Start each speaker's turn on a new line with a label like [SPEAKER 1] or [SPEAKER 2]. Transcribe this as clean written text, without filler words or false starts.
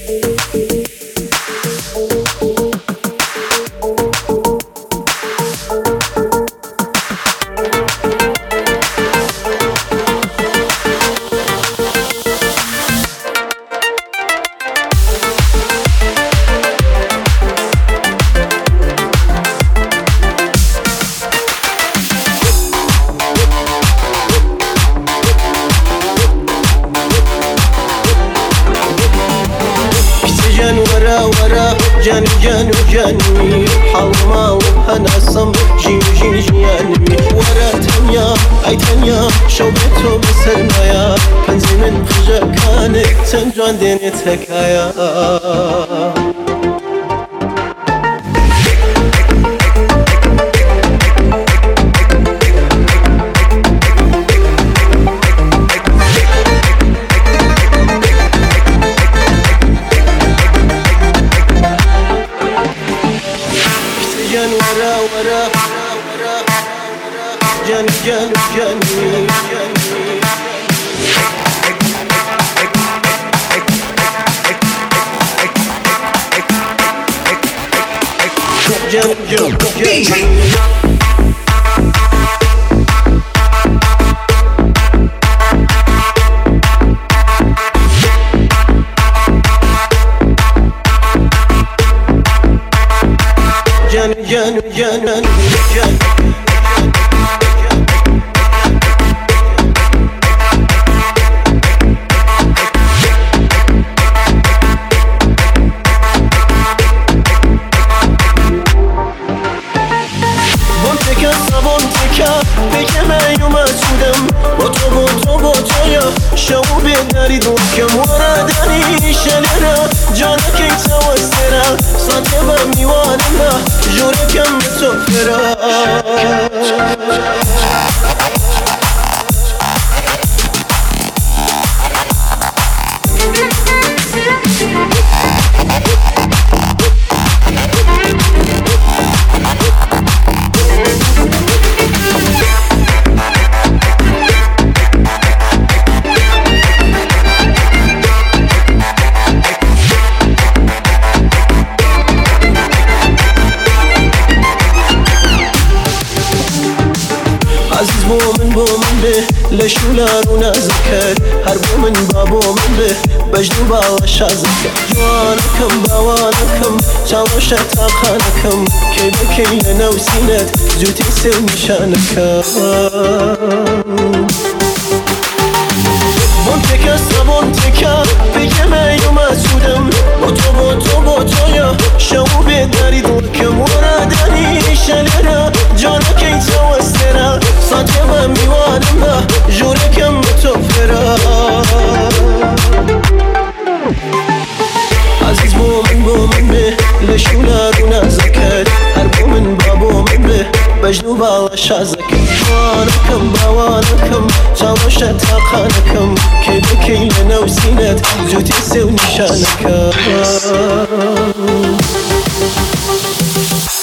[SPEAKER 1] جاني جاني جاني حلما وهناسم جي جي جياني ورا تنيا اي تنيا شوبتو بسرمايا كنزي من خجا كانك تنجوان ديني تكايا جاني جاني جاني جاني بگم اومدم با تویا شو بیداری دوکم وردانی شلرا جانکی توسترا ساته با میوانم جورکم تو فرا عزیز بومن به لشولار و نازکت هر بومن با بومن به بجدو بالا شازکت جوانکم باوانکم چاوش تاقانکم کی بکی لنوسینت زوتی سل نشانکم بونتکا سبونتکا بگم اومدم با تویا شو بیداری دوکم وردانی شلرا جانکی توسترا ساته با میوانم جورکم تو فرا عزیز بومن به لشولار و نازکت هر بومن با بومن به بجدو بالا شازکت جوانکم باوانکم چاوش تاقانکم کی بکی لنوسینت زوتی سو نشانکم